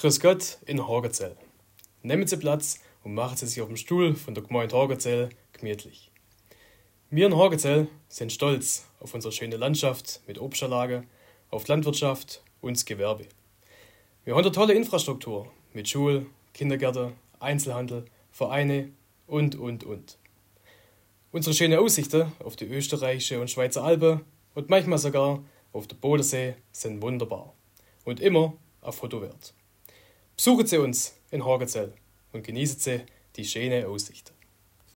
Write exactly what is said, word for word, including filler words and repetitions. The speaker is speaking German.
Grüß Gott in Horgezell. Nehmen Sie Platz und machen Sie sich auf dem Stuhl von der Gemeinde Horgezell gemütlich. Wir in Horgezell sind stolz auf unsere schöne Landschaft mit Obstanlage, auf die Landwirtschaft und das Gewerbe. Wir haben eine tolle Infrastruktur mit Schule, Kindergärten, Einzelhandel, Vereine und, und, und. Unsere schönen Aussichten auf die österreichische und Schweizer Alpen und manchmal sogar auf den Bodensee sind wunderbar und immer ein Foto wert. Besuchen Sie uns in Horgezell und genießen Sie die schönen Aussichten.